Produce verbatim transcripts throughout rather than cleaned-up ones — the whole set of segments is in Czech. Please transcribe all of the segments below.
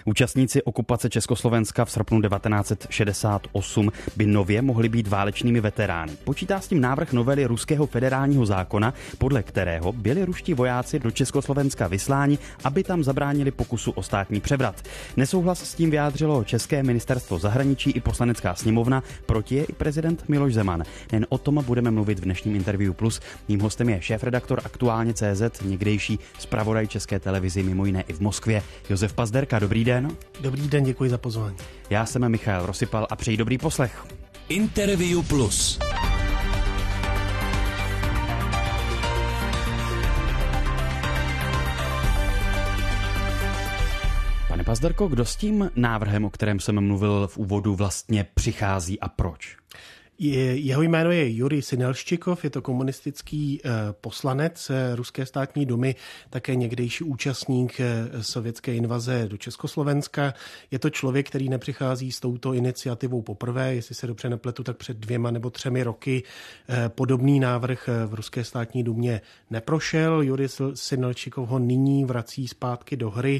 Účastníci okupace Československa v srpnu devatenáct set šedesát osm by nově mohli být válečnými veterány. Počítá s tím návrh novely ruského federálního zákona, podle kterého byli ruští vojáci do Československa vysláni, aby tam zabránili pokusu o státní převrat. Nesouhlas s tím vyjádřilo České ministerstvo zahraničí i Poslanecká sněmovna, proti je i prezident Miloš Zeman. Jen o tom budeme mluvit v dnešním Interview Plus. Mým hostem je šéfredaktor Aktuálně tečka cé zet, někdejší zpravodaj České televizi, mimo jiné i v Moskvě, Josef Pazderka. Dobrý den. Dobrý den, děkuji za pozvání. Já jsem Michal Rosypal a přeji dobrý poslech. Interview Plus. Pane Pazderko, kdo s tím návrhem, o kterém jsem mluvil v úvodu, vlastně přichází a proč? Jeho jméno je Jurij Synelščikov, je to komunistický poslanec Ruské státní dumy, také někdejší účastník sovětské invaze do Československa. Je to člověk, který nepřichází s touto iniciativou poprvé, jestli se dobře nepletu, tak před dvěma nebo třemi roky podobný návrh v Ruské státní dumě neprošel. Jurij Synelščikov ho nyní vrací zpátky do hry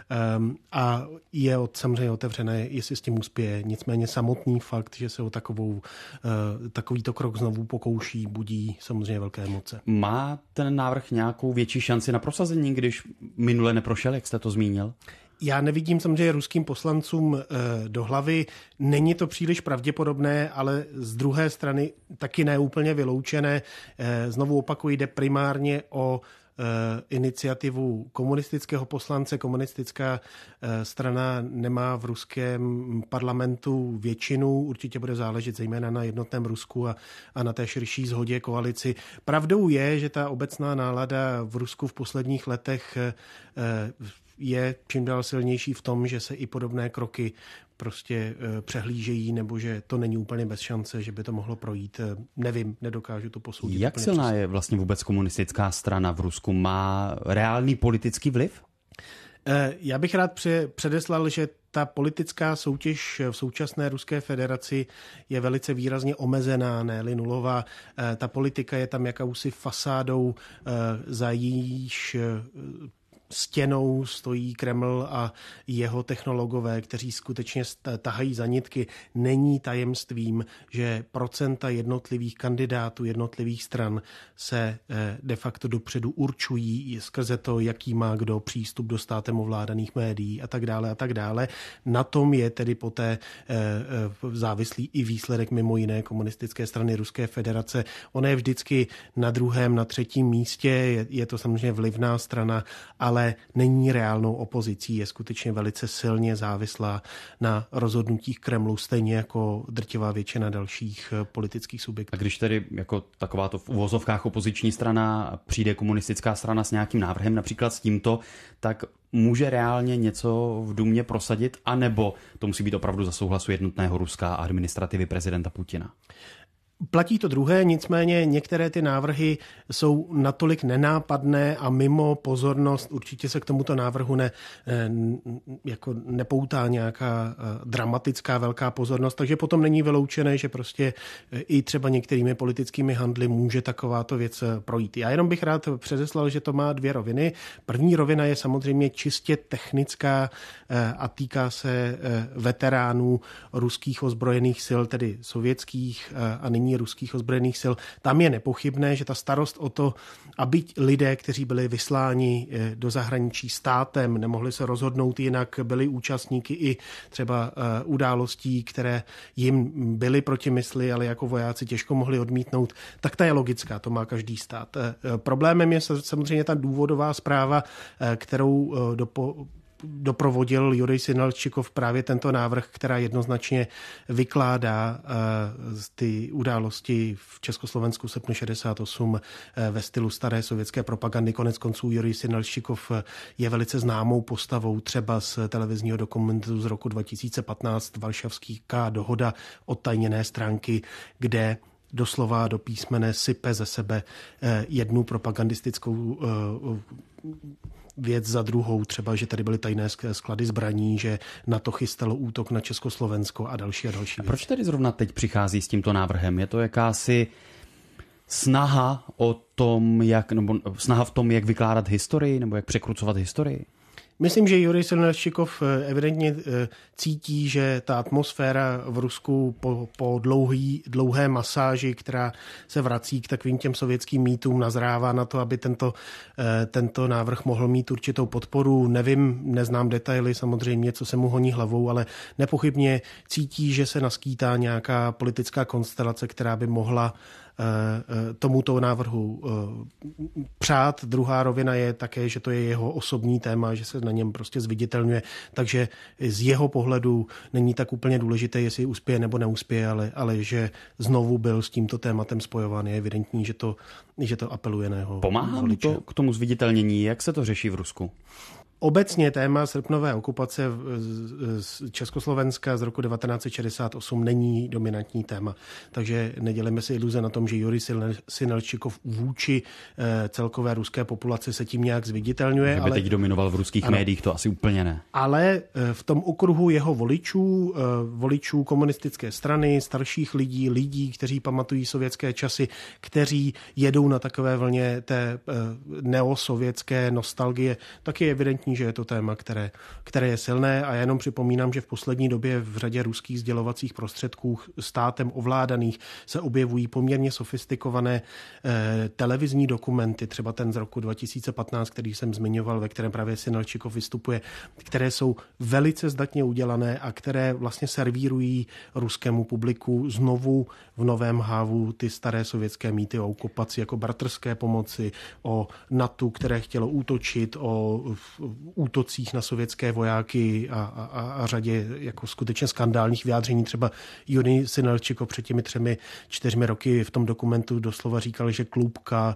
a je samozřejmě otevřené, jestli s tím uspěje. Nicméně samotný fakt, že se o takovou takovýto krok znovu pokouší, budí samozřejmě velké emoce. Má ten návrh nějakou větší šanci na prosazení, když minule neprošel, jak jste to zmínil? Já nevidím samozřejmě ruským poslancům do hlavy. Není to příliš pravděpodobné, ale z druhé strany taky neúplně vyloučené. Znovu opakuji, jde primárně o iniciativu komunistického poslance. Komunistická strana nemá v ruském parlamentu většinu. Určitě bude záležet zejména na jednotném Rusku a, a na té širší shodě koalici. Pravdou je, že ta obecná nálada v Rusku v posledních letech je čím dál silnější v tom, že se i podobné kroky prostě přehlížejí, nebo že to není úplně bez šance, že by to mohlo projít. Nevím, nedokážu to posoudit. Jak silná přesně je vlastně vůbec komunistická strana v Rusku? Má reálný politický vliv? Já bych rád předeslal, že ta politická soutěž v současné Ruské federaci je velice výrazně omezená, ne-li nulová. Ta politika je tam jakousi fasádou, za jejíž stěnou stojí Kreml a jeho technologové, kteří skutečně tahají za nitky. Není tajemstvím, že procenta jednotlivých kandidátů, jednotlivých stran se de facto dopředu určují skrze to, jaký má kdo přístup do státem ovládaných médií a tak dále a tak dále. Na tom je tedy poté závislý i výsledek mimo jiné komunistické strany Ruské federace. Ona je vždycky na druhém, na třetím místě, je, je to samozřejmě vlivná strana, ale není reálnou opozicí, je skutečně velice silně závislá na rozhodnutích Kremlu, stejně jako drtivá většina dalších politických subjektů. A když tedy jako takováto v uvozovkách opoziční strana přijde komunistická strana s nějakým návrhem, například s tímto, tak může reálně něco v Dumě prosadit, anebo to musí být opravdu za souhlasu jednotného Ruska a administrativy prezidenta Putina? Platí to druhé, nicméně některé ty návrhy jsou natolik nenápadné a mimo pozornost. Určitě se k tomuto návrhu ne, jako nepoutá nějaká dramatická velká pozornost, takže potom není vyloučené, že prostě i třeba některými politickými handly může takováto věc projít. Já jenom bych rád předeslal, že to má dvě roviny. První rovina je samozřejmě čistě technická a týká se veteránů ruských ozbrojených sil, tedy sovětských a nyní ruských ozbrojených sil. Tam je nepochybné, že ta starost o to, aby lidé, kteří byli vysláni do zahraničí státem, nemohli se rozhodnout jinak, byli účastníky i třeba událostí, které jim byly proti mysli, ale jako vojáci těžko mohli odmítnout, tak ta je logická, to má každý stát. Problémem je samozřejmě ta důvodová zpráva, kterou dopo doprovodil Jurij Synelščikov právě tento návrh, která jednoznačně vykládá ty události v Československu v srpnu šedesát osm ve stylu staré sovětské propagandy. Konec konců Jurij Synelščikov je velice známou postavou třeba z televizního dokumentu z roku dva tisíce patnáct Varšavská dohoda od tajněné stránky, kde doslova do písmene sype ze sebe jednu propagandistickou věc za druhou, třeba, že tady byly tajné sklady zbraní, že NATO chystalo útok na Československo a další a další a proč tedy zrovna teď přichází s tímto návrhem? Je to jakási snaha o tom, jak, nebo snaha v tom, jak vykládat historii, nebo jak překrucovat historii? Myslím, že Jurij Sinelšikov evidentně cítí, že ta atmosféra v Rusku po, po dlouhý, dlouhé masáži, která se vrací k takovým těm sovětským mýtům, nazrává na to, aby tento, tento návrh mohl mít určitou podporu. Nevím, neznám detaily samozřejmě, co se mu honí hlavou, ale nepochybně cítí, že se naskýtá nějaká politická konstelace, která by mohla tomuto návrhu přát. Druhá rovina je také, že to je jeho osobní téma, že se na něm prostě zviditelňuje, takže z jeho pohledu není tak úplně důležité, jestli uspěje nebo neuspěje, ale, ale že znovu byl s tímto tématem spojován. Je evidentní, že to, že to apeluje na jeho Pomáhá mu to k tomu zviditelnění? Jak se to řeší v Rusku? Obecně téma srpnové okupace z Československa z roku devatenáct set šedesát osm není dominantní téma. Takže nedělíme si iluze na tom, že Jurij Sinelšikov vůči celkové ruské populaci se tím nějak zviditelňuje. Že by ale teď dominoval v ruských ano, médiích, to asi úplně ne. Ale v tom okruhu jeho voličů, voličů komunistické strany, starších lidí, lidí, kteří pamatují sovětské časy, kteří jedou na takové vlně té neosovětské nostalgie, tak je evidentní, že je to téma, které, které je silné a já jenom připomínám, že v poslední době v řadě ruských sdělovacích prostředků státem ovládaných se objevují poměrně sofistikované eh, televizní dokumenty, třeba ten z roku dva tisíce patnáct, který jsem zmiňoval, ve kterém právě Sinelšikov vystupuje, které jsou velice zdatně udělané a které vlastně servírují ruskému publiku znovu v novém hávu ty staré sovětské mýty o okupaci jako bratrské pomoci, o NATO, které chtělo útočit, o útocích na sovětské vojáky a, a, a řadě jako skutečně skandálních vyjádření. Třeba Jurij Sinelšikov před těmi třemi, čtyřmi roky v tom dokumentu doslova říkal, že klub K,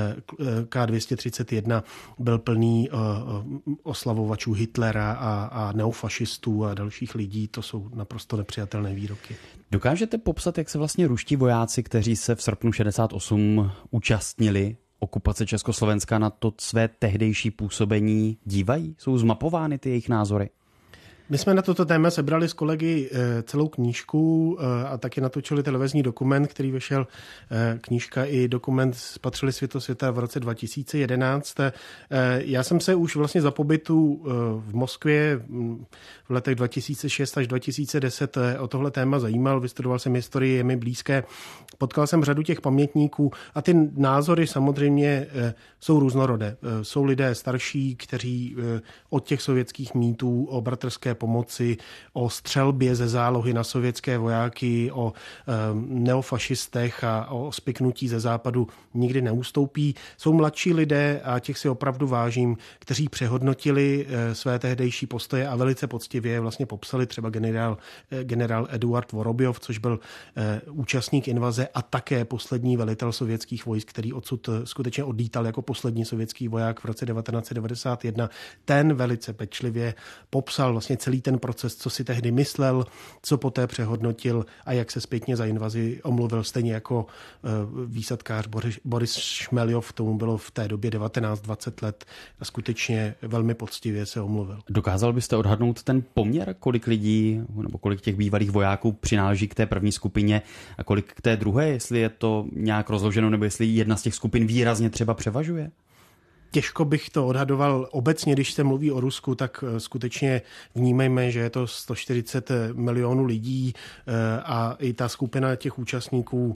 K dvě stě třicet jedna byl plný oslavovačů Hitlera a, a neofašistů a dalších lidí. To jsou naprosto nepřijatelné výroky. Dokážete popsat, jak se vlastně ruští vojáci, kteří se v srpnu šedesát osm účastnili okupace Československa, na to své tehdejší působení dívají? Jsou zmapovány ty jejich názory? My jsme na toto téma sebrali s kolegy celou knížku a taky natočili televizní dokument, který vyšel, knížka i dokument Spatřili světosvěta v roce dva tisíce jedenáct. Já jsem se už vlastně za pobytu v Moskvě v letech dva tisíce šest až dva tisíce deset o tohle téma zajímal, vystudoval jsem historii, je mi blízké, potkal jsem řadu těch pamětníků a ty názory samozřejmě jsou různorodé. Jsou lidé starší, kteří od těch sovětských mýtů o bratrské pomoci, o střelbě ze zálohy na sovětské vojáky, o e, neofašistech a o spiknutí ze západu nikdy neustoupí. Jsou mladší lidé, a těch si opravdu vážím, kteří přehodnotili e, své tehdejší postoje a velice poctivě vlastně popsali, třeba generál, e, generál Eduard Vorobjov, což byl e, účastník invaze a také poslední velitel sovětských vojsk, který odsud skutečně odlítal jako poslední sovětský voják v roce devatenáct set devadesát jedna. Ten velice pečlivě popsal vlastně celý ten proces, co si tehdy myslel, co poté přehodnotil a jak se zpětně za invazi omluvil, stejně jako výsadkář Boris Šmeljov, tomu bylo v té době devatenáct dvacet let a skutečně velmi poctivě se omluvil. Dokázal byste odhadnout ten poměr, kolik lidí nebo kolik těch bývalých vojáků přináleží k té první skupině a kolik k té druhé, jestli je to nějak rozloženo nebo jestli jedna z těch skupin výrazně třeba převažuje? Těžko bych to odhadoval. Obecně, když se mluví o Rusku, tak skutečně vnímejme, že je to sto čtyřicet milionů lidí a i ta skupina těch účastníků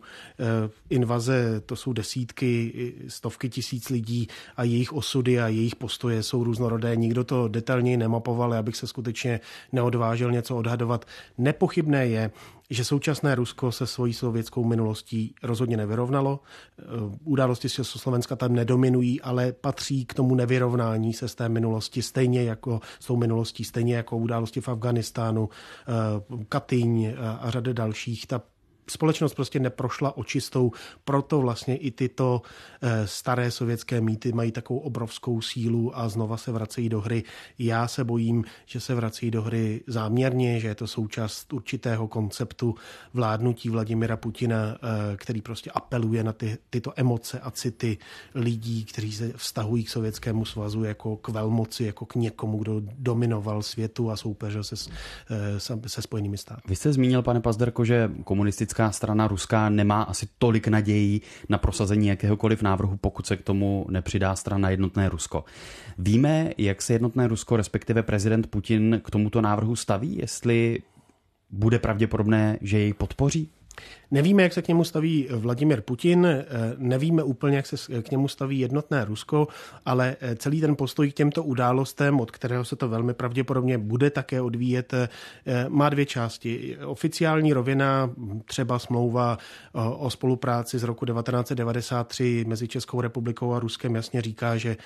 invaze, to jsou desítky, stovky tisíc lidí a jejich osudy a jejich postoje jsou různorodé. Nikdo to detailněji nemapoval, abych se skutečně neodvážil něco odhadovat. Nepochybné je, že současné Rusko se svojí sovětskou minulostí rozhodně nevyrovnalo. Události z Československa tam nedominují, ale patří k tomu nevyrovnání se z té minulosti, stejně jako s tou minulostí, stejně jako události v Afghánistánu, Katyň a řady dalších. Ta společnost prostě neprošla očistou, proto vlastně i tyto staré sovětské mýty mají takovou obrovskou sílu a znova se vracejí do hry. Já se bojím, že se vracejí do hry záměrně, že je to součást určitého konceptu vládnutí Vladimira Putina, který prostě apeluje na ty, tyto emoce a city lidí, kteří se vztahují k Sovětskému svazu jako k velmoci, jako k někomu, kdo dominoval světu a soupeřil se, se Spojenými státy. Vy jste zmínil, pane Pazderko, že komunistická politická strana ruská nemá asi tolik nadějí na prosazení jakéhokoliv návrhu, pokud se k tomu nepřidá strana Jednotné Rusko. Víme, jak se Jednotné Rusko, respektive prezident Putin k tomuto návrhu staví, jestli bude pravděpodobné, že jej podpoří? Nevíme, jak se k němu staví Vladimir Putin, nevíme úplně, jak se k němu staví Jednotné Rusko, ale celý ten postoj k těmto událostem, od kterého se to velmi pravděpodobně bude také odvíjet, má dvě části. Oficiální rovina, třeba smlouva o spolupráci z roku devatenáct set devadesát tři mezi Českou republikou a Ruskem jasně říká, že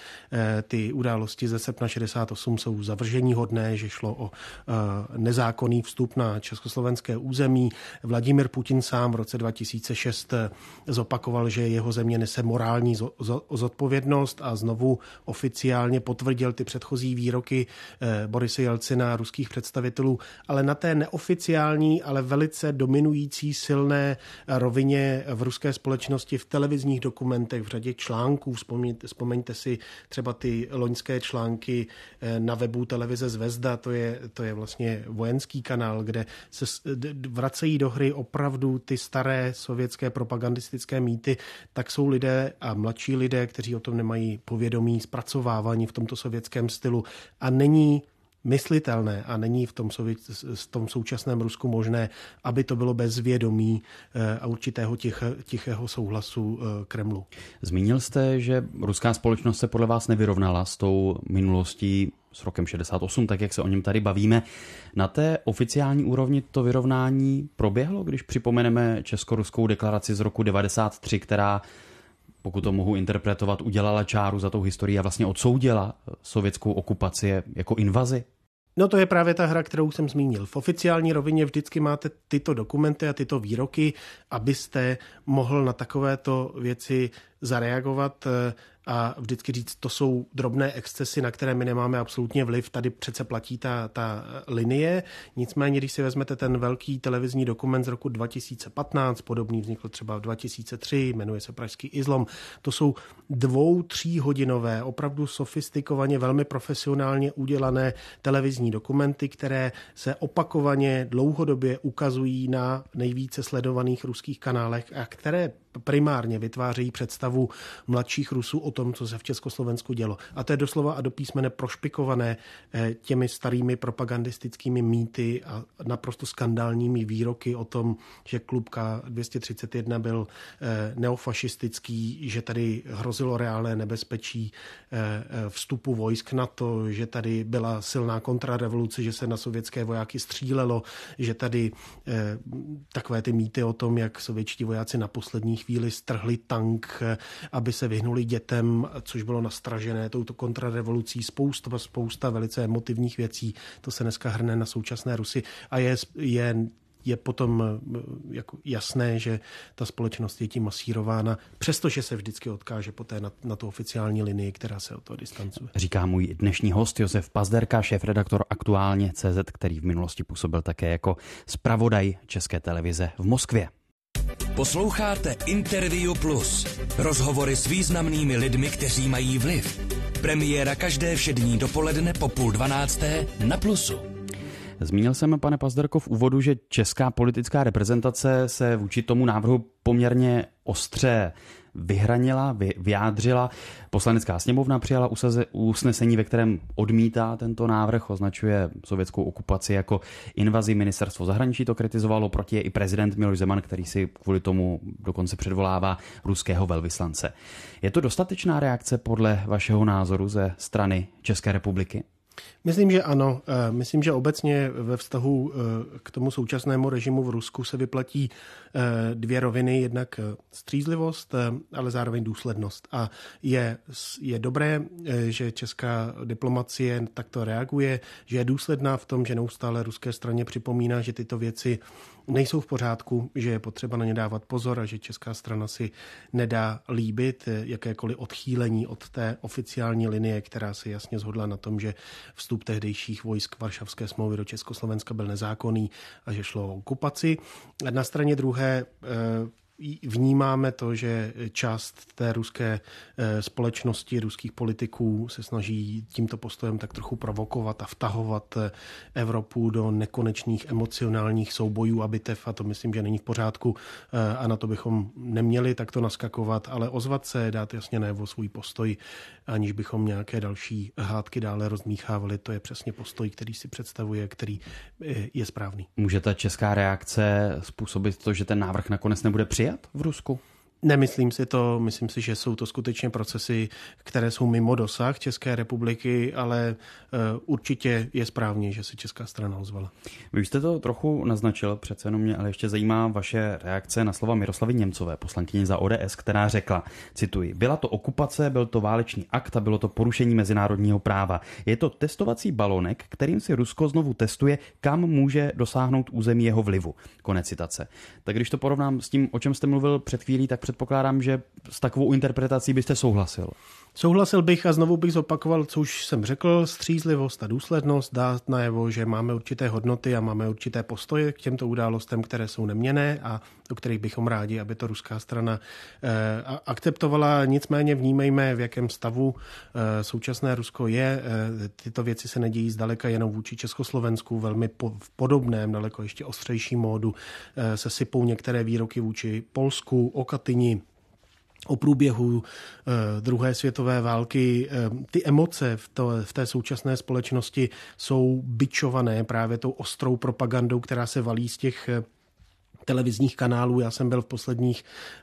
ty události ze srpna šedesát osm jsou zavrženíhodné, že šlo o nezákonný vstup na československé území. Vladimir Putin sám v roce dva tisíce šest zopakoval, že jeho země nese morální zodpovědnost a znovu oficiálně potvrdil ty předchozí výroky Borise Jelcina a ruských představitelů, ale na té neoficiální, ale velice dominující silné rovině v ruské společnosti v televizních dokumentech, v řadě článků. Vzpomeňte, vzpomeňte si třeba ty loňské články na webu televize Zvezda, to je, to je vlastně vojenský kanál, kde se vracejí do hry opravdu ty staré sovětské propagandistické mýty, tak jsou lidé a mladší lidé, kteří o tom nemají povědomí, zpracovávání v tomto sovětském stylu a není myslitelné a není v tom, sovět, v tom současném Rusku možné, aby to bylo bez vědomí a určitého tich, tichého souhlasu Kremlu. Zmínil jste, že ruská společnost se podle vás nevyrovnala s tou minulostí s rokem šedesát osm, tak jak se o něm tady bavíme. Na té oficiální úrovni to vyrovnání proběhlo, když připomeneme česko-ruskou deklaraci z roku devadesát tři, která, pokud to mohu interpretovat, udělala čáru za tou historií a vlastně odsoudila sovětskou okupaci jako invazi? No to je právě ta hra, kterou jsem zmínil. V oficiální rovině vždycky máte tyto dokumenty a tyto výroky, abyste mohl na takovéto věci zareagovat a vždycky říct, to jsou drobné excesy, na které my nemáme absolutně vliv. Tady přece platí ta, ta linie. Nicméně, když si vezmete ten velký televizní dokument z roku dva tisíce patnáct, podobný vznikl třeba v dva tisíce tři, jmenuje se Pražský izlom, to jsou dvou, tříhodinové, opravdu sofistikovaně, velmi profesionálně udělané televizní dokumenty, které se opakovaně dlouhodobě ukazují na nejvíce sledovaných ruských kanálech a které primárně vytvářejí představu mladších Rusů o tom, co se v Československu dělo. A to je doslova a do písmene prošpikované těmi starými propagandistickými mýty a naprosto skandálními výroky o tom, že klub K dvě stě třicet jedna byl neofašistický, že tady hrozilo reálné nebezpečí vstupu vojsk NATO, že tady byla silná kontrarevoluce, že se na sovětské vojáky střílelo, že tady takové ty mýty o tom, jak sovětští vojáci na poslední chvíli strhli tank, aby se vyhnuli dětem, což bylo nastražené touto kontrarevolucí. Spousta, spousta velice emotivních věcí. To se dneska hrne na současné Rusy a je, je je potom jako jasné, že ta společnost je tím masírována, přestože se vždycky odkáže poté na, na tu oficiální linii, která se od toho distancuje. Říká můj dnešní host Josef Pazderka, šéfredaktor Aktuálně tečka cé zet, který v minulosti působil také jako zpravodaj České televize v Moskvě. Posloucháte Interview Plus. Rozhovory s významnými lidmi, kteří mají vliv. Premiéra každé všední dopoledne po půl dvanácté na Plusu. Zmínil jsem, pane Pazderko, v úvodu, že česká politická reprezentace se vůči tomu návrhu poměrně ostře vyhranila, vyjádřila. Poslanecká sněmovna přijala usnesení, ve kterém odmítá tento návrh, označuje sovětskou okupaci jako invazi. Ministerstvo zahraničí to kritizovalo, proti je i prezident Miloš Zeman, který si kvůli tomu dokonce předvolává ruského velvyslance. Je to dostatečná reakce podle vašeho názoru ze strany České republiky? Myslím, že ano. Myslím, že obecně ve vztahu k tomu současnému režimu v Rusku se vyplatí dvě roviny. Jednak střízlivost, ale zároveň důslednost. A je, je dobré, že česká diplomacie takto reaguje, že je důsledná v tom, že neustále ruské straně připomíná, že tyto věci nejsou v pořádku, že je potřeba na ně dávat pozor a že česká strana si nedá líbit jakékoliv odchýlení od té oficiální linie, která se jasně shodla na tom, že vstup tehdejších vojsk Varšavské smlouvy do Československa byl nezákonný a že šlo o okupaci. Na straně druhé vnímáme to, že část té ruské společnosti, ruských politiků se snaží tímto postojem tak trochu provokovat a vtahovat Evropu do nekonečných emocionálních soubojů a bitev, a to myslím, že není v pořádku a na to bychom neměli takto naskakovat, ale ozvat se, dát jasně najevo svůj postoj, aniž bychom nějaké další hádky dále rozmíchávali. To je přesně postoj, který si představuje, který je správný. Může ta česká reakce způsobit to, že ten návrh nakonec nebude přijat v Rusku? Nemyslím si to, myslím si, že jsou to skutečně procesy, které jsou mimo dosah České republiky, ale určitě je správně, že se česká strana ozvala. Vy jste to trochu naznačil, přece jenom mě ale ještě zajímá vaše reakce na slova Miroslavy Němcové, poslankyně za O D S, která řekla, cituji, byla to okupace, byl to válečný akt a bylo to porušení mezinárodního práva. Je to testovací balonek, kterým si Rusko znovu testuje, kam může dosáhnout území jeho vlivu. Konec citace. Tak když to porovnám s tím, o čem jste mluvil před chvílí, tak předpokládám, že s takovou interpretací byste souhlasil. Souhlasil bych a znovu bych zopakoval, co už jsem řekl, střízlivost a důslednost, dát najevo, že máme určité hodnoty a máme určité postoje k těmto událostem, které jsou neměnné a o kterých bychom rádi, aby to ruská strana eh, akceptovala. Nicméně vnímejme, v jakém stavu eh, současné Rusko je. Eh, tyto věci se nedějí zdaleka jenom vůči Československu, velmi po, v podobném, daleko ještě ostřejším módu eh, se sypou některé výroky vůči Polsku, o Katyni, o průběhu eh, druhé světové války. Eh, ty emoce v, to, v té současné společnosti jsou bičované právě tou ostrou propagandou, která se valí z těch eh, televizních kanálů. Já jsem byl v posledních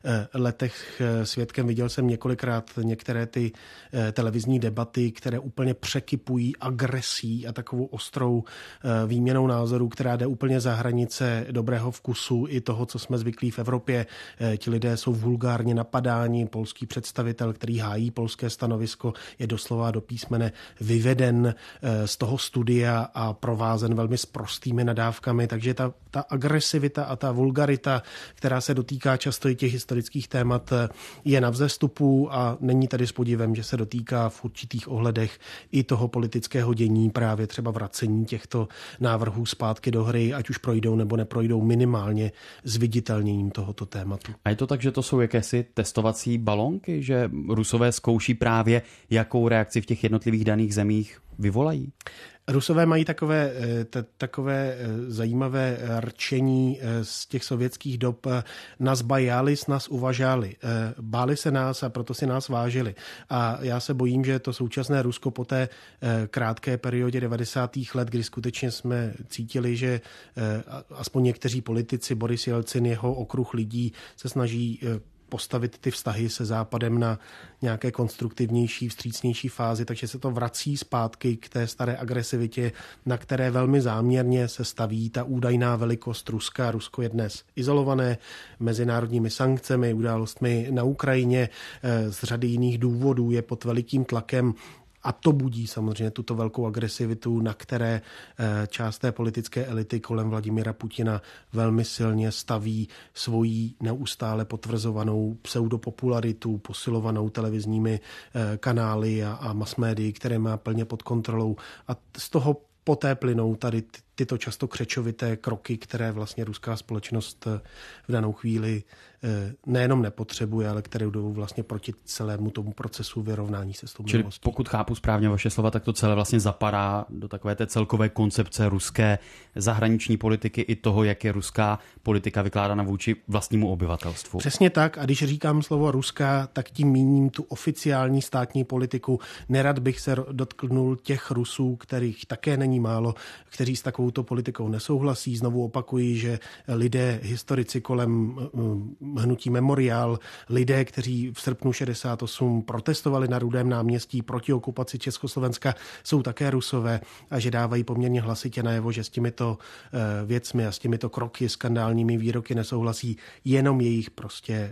letech svědkem, viděl jsem několikrát některé ty televizní debaty, které úplně překypují agresí a takovou ostrou výměnou názorů, která jde úplně za hranice dobrého vkusu i toho, co jsme zvyklí v Evropě. Ti lidé jsou vulgárně napadáni. Polský představitel, který hájí polské stanovisko, je doslova do písmene vyveden z toho studia a provázen velmi sprostými nadávkami. Takže ta, ta agresivita a ta vulgární vulgarita, která se dotýká často i těch historických témat, je na vzestupu a není tady s podivem, že se dotýká v určitých ohledech i toho politického dění, právě třeba vracení těchto návrhů zpátky do hry, ať už projdou nebo neprojdou, minimálně zviditelněním tohoto tématu. A je to tak, že to jsou jakési testovací balónky, že Rusové zkouší právě, jakou reakci v těch jednotlivých daných zemích vyvolají? Rusové mají takové, t- takové zajímavé rčení z těch sovětských dob. Nás bajali, nás uvažali. Báli se nás a proto si nás vážili. A já se bojím, že to současné Rusko po té krátké periodě devadesátých let, kdy skutečně jsme cítili, že aspoň někteří politici, Boris Jelcin, jeho okruh lidí se snaží postavit ty vztahy se Západem na nějaké konstruktivnější, vstřícnější fázi, takže se to vrací zpátky k té staré agresivitě, na které velmi záměrně se staví ta údajná velikost Ruska. Rusko je dnes izolované mezinárodními sankcemi, událostmi na Ukrajině, z řady jiných důvodů je pod velikým tlakem. A to budí samozřejmě tuto velkou agresivitu, na které část té politické elity kolem Vladimira Putina velmi silně staví svoji neustále potvrzovanou pseudopopularitu, posilovanou televizními kanály a, a masmédii, které má plně pod kontrolou. A z toho poté plynou tady tyto často křečovité kroky, které vlastně ruská společnost v danou chvíli nejenom nepotřebuje, ale které jdou vlastně proti celému tomu procesu vyrovnání se s tou minulostí. Čili pokud chápu správně vaše slova, tak to celé vlastně zapadá do takové té celkové koncepce ruské zahraniční politiky i toho, jak je ruská politika vykládána vůči vlastnímu obyvatelstvu. Přesně tak. A když říkám slovo ruská, tak tím míním tu oficiální státní politiku. Nerad bych se dotknul těch Rusů, kterých také není málo, kteří s takovouto politikou nesouhlasí. Znovu opakuji, že lidé, historici kolem hnutí Memoriál, lidé, kteří v srpnu šedesát osm protestovali na Rudém náměstí proti okupaci Československa, jsou také Rusové a že dávají poměrně hlasitě najevo, že s těmito věcmi a s těmito kroky, skandálními výroky nesouhlasí jenom jejich prostě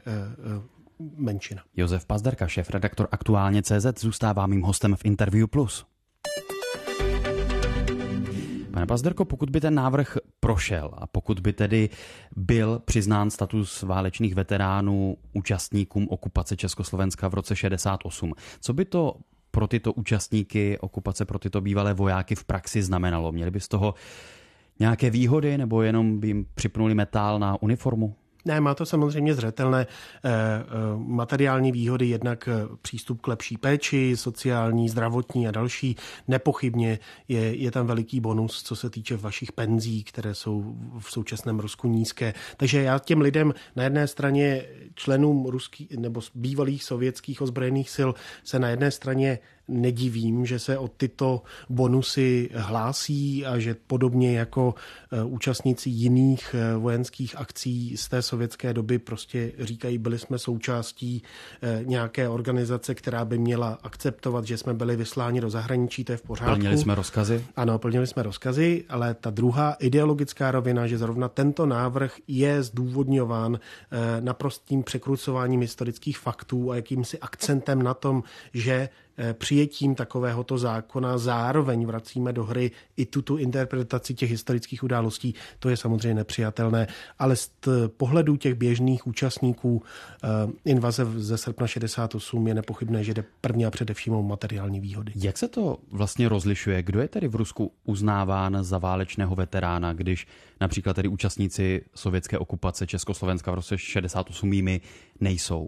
menšina. Josef Pazderka, šéfredaktor Aktuálně tečka cé zet, zůstává mým hostem v Interview Plus. Pane Pazderko, pokud by ten návrh prošel a pokud by tedy byl přiznán status válečných veteránů účastníkům okupace Československa v roce šedesát osm, co by to pro tyto účastníky okupace, pro tyto bývalé vojáky v praxi znamenalo? Měli by z toho nějaké výhody nebo jenom by jim připnuli metál na uniformu? Ne, má to samozřejmě zřetelné materiální výhody, jednak přístup k lepší péči, sociální, zdravotní a další. Nepochybně je, je tam veliký bonus, co se týče vašich penzí, které jsou v současném Rusku nízké. Takže já těm lidem na jedné straně členům ruských nebo bývalých sovětských ozbrojených sil se na jedné straně nedivím, že se o tyto bonusy hlásí a že podobně jako účastníci jiných vojenských akcí z té sovětské doby prostě říkají, byli jsme součástí nějaké organizace, která by měla akceptovat, že jsme byli vysláni do zahraničí, to je v pořádku. Plnili jsme rozkazy? Ano, plnili jsme rozkazy, ale ta druhá ideologická rovina, že zrovna tento návrh je zdůvodňován naprostým překrucováním historických faktů a jakýmsi akcentem na tom, že přijetím takovéhoto zákona zároveň vracíme do hry i tuto interpretaci těch historických událostí. To je samozřejmě nepřijatelné, ale z pohledu těch běžných účastníků invaze ze srpna šedesát osm je nepochybné, že jde prvně a především o materiální výhody. Jak se to vlastně rozlišuje? Kdo je tedy v Rusku uznáván za válečného veterána, když například tedy účastníci sovětské okupace Československa v roce šedesát osm jimi nejsou?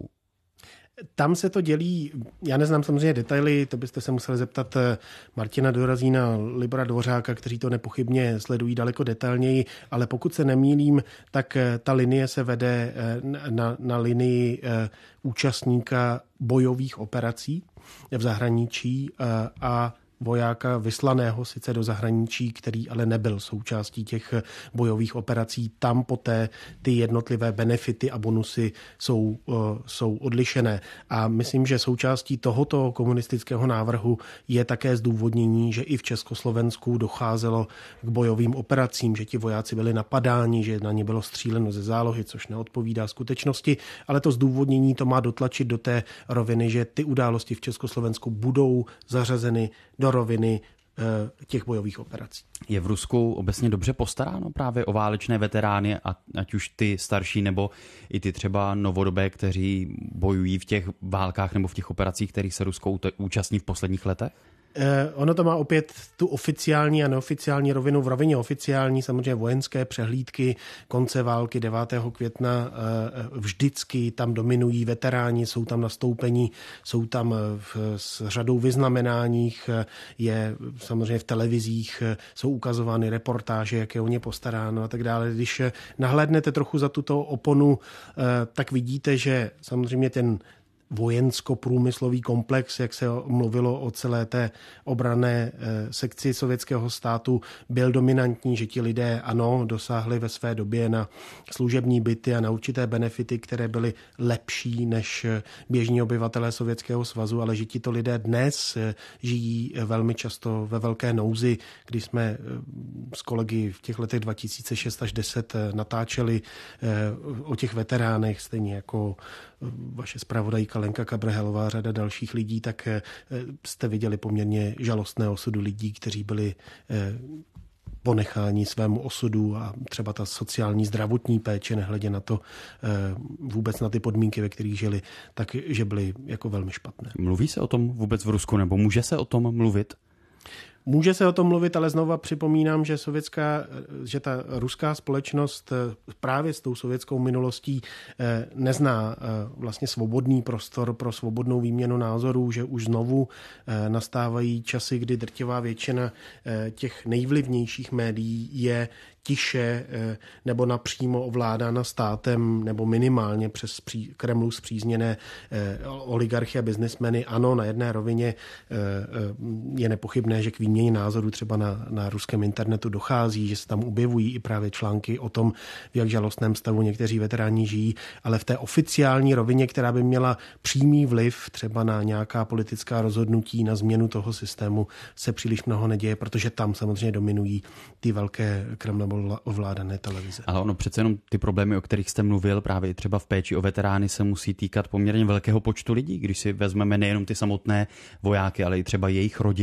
Tam se to dělí, já neznám samozřejmě detaily, to byste se museli zeptat Martina Dorazína, Libora Dvořáka, kteří to nepochybně sledují daleko detailněji, ale pokud se nemýlím, tak ta linie se vede na, na linii účastníka bojových operací v zahraničí a vojáka vyslaného sice do zahraničí, který ale nebyl součástí těch bojových operací. Tam poté ty jednotlivé benefity a bonusy jsou, jsou odlišené. A myslím, že součástí tohoto komunistického návrhu je také zdůvodnění, že i v Československu docházelo k bojovým operacím, že ti vojáci byli napadáni, že na ně bylo stříleno ze zálohy, což neodpovídá skutečnosti, ale to zdůvodnění to má dotlačit do té roviny, že ty události v Československu budou zařazeny do roviny těch bojových operací. Je v Rusku obecně dobře postaráno právě o válečné veterány, ať už ty starší nebo i ty třeba novodobé, kteří bojují v těch válkách nebo v těch operacích, kterých se Rusko účastní v posledních letech? Eh, ono to má opět tu oficiální a neoficiální rovinu. V rovině oficiální samozřejmě vojenské přehlídky konce války devátého května eh, vždycky tam dominují veteráni, jsou tam nastoupení, jsou tam v, s řadou vyznamenáních, je samozřejmě v televizích, jsou ukazovány reportáže, jak je o ně postaráno a tak dále. Když nahlédnete trochu za tuto oponu, eh, tak vidíte, že samozřejmě ten vojensko-průmyslový komplex, jak se mluvilo o celé té obranné sekci sovětského státu, byl dominantní, že ti lidé, ano, dosáhli ve své době na služební byty a na určité benefity, které byly lepší než běžní obyvatelé Sovětského svazu, ale že tito lidé dnes žijí velmi často ve velké nouzi, když jsme s kolegy v těch letech dva tisíce šest až deset natáčeli o těch veteránech, stejně jako vaše zpravodajka Lenka Kabrhelová, řada dalších lidí, tak jste viděli poměrně žalostné osudy lidí, kteří byli ponecháni svému osudu a třeba ta sociální zdravotní péče, nehledě na to vůbec na ty podmínky, ve kterých žili, takže byly jako velmi špatné. Mluví se o tom vůbec v Rusku, nebo může se o tom mluvit? Může se o tom mluvit, ale znova připomínám, že sovětská, že ta ruská společnost právě s tou sovětskou minulostí nezná vlastně svobodný prostor pro svobodnou výměnu názorů, že už znovu nastávají časy, kdy drtivá většina těch nejvlivnějších médií je tiše nebo napřímo ovládána státem nebo minimálně přes Kremlu spřízněné oligarchy a biznesmeny. Ano, na jedné rovině je nepochybné, že k výměně názorů třeba na, na ruském internetu dochází, že se tam objevují i právě články o tom, v jak žalostném stavu někteří veteráni žijí, ale v té oficiální rovině, která by měla přímý vliv třeba na nějaká politická rozhodnutí, na změnu toho systému, se příliš mnoho neděje, protože tam samozřejmě dominují ty velké Kremlem ovládané televize. Ale ono přece jenom ty problémy, o kterých jste mluvil, právě třeba v péči o veterány, se musí týkat poměrně velkého počtu lidí, když si vezmeme nejenom ty samotné vojáky, ale i třeba jejich rodiny.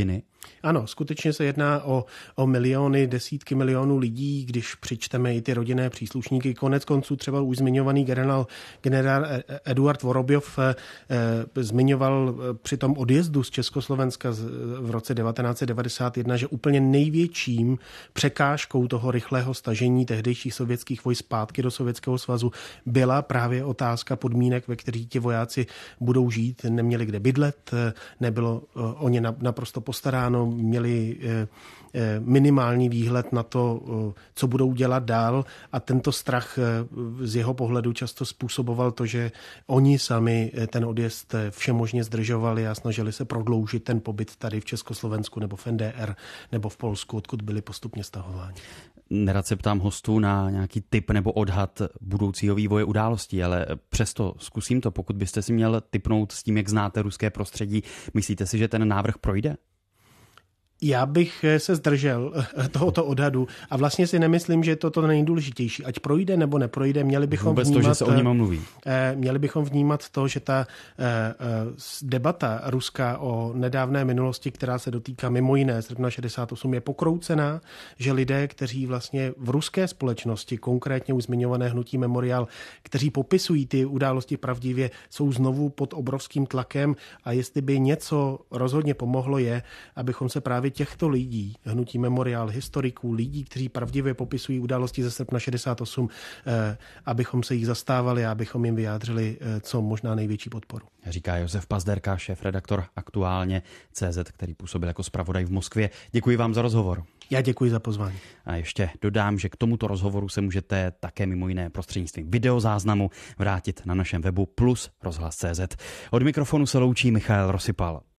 Ano, skutečně se jedná o, o miliony, desítky milionů lidí, když přičteme i ty rodinné příslušníky. Konec konců třeba už zmiňovaný generál, generál Eduard Vorobjov eh, zmiňoval při tom odjezdu z Československa v roce devatenáct set devadesát jedna, že úplně největším překážkou toho rychlého stažení tehdejších sovětských vojsk zpátky do Sovětského svazu byla právě otázka podmínek, ve kterých ti vojáci budou žít. Neměli kde bydlet, nebylo o ně naprosto postaráno, měli minimální výhled na to, co budou dělat dál, a tento strach z jeho pohledu často způsoboval to, že oni sami ten odjezd všemožně zdržovali a snažili se prodloužit ten pobyt tady v Československu nebo v N D R nebo v Polsku, odkud byli postupně stahováni. Nerad se ptám hostů na nějaký tip nebo odhad budoucího vývoje událostí, ale přesto zkusím to. Pokud byste si měl tipnout s tím, jak znáte ruské prostředí, myslíte si, že ten návrh projde? Já bych se zdržel tohoto odhadu a vlastně si nemyslím, že to to nejdůležitější. Ať projde nebo neprojde, měli bychom Vůbec vnímat, to, že se o něm mluví. Měli bychom vnímat to, že ta debata ruská o nedávné minulosti, která se dotýká mimo jiné srpna šedesát osm, je pokroucená, že lidé, kteří vlastně v ruské společnosti, konkrétně už zmiňované hnutí Memorial, kteří popisují ty události pravdivě, jsou znovu pod obrovským tlakem, a jestli by něco rozhodně pomohlo, je, abychom se právě těchto lidí, hnutí Memorial, historiků, lidí, kteří pravdivě popisují události ze srpna šedesát osm, eh, abychom se jich zastávali a abychom jim vyjádřili eh, co možná největší podporu. Říká Josef Pazderka, šéfredaktor Aktuálně C Z, který působil jako zpravodaj v Moskvě. Děkuji vám za rozhovor. Já děkuji za pozvání. A ještě dodám, že k tomuto rozhovoru se můžete také mimo jiné prostřednictvím videozáznamu vrátit na našem webu plus rozhlas tečka cé zet. Od mikrofonu se loučí Michael Rosypal.